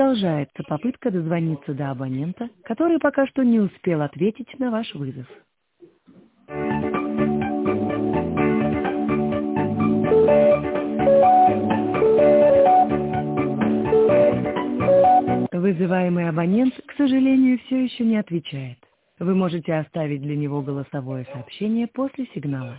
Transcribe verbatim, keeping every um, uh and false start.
Продолжается попытка дозвониться до абонента, который пока что не успел ответить на ваш вызов. Вызываемый абонент, к сожалению, все еще не отвечает. Вы можете оставить для него голосовое сообщение после сигнала.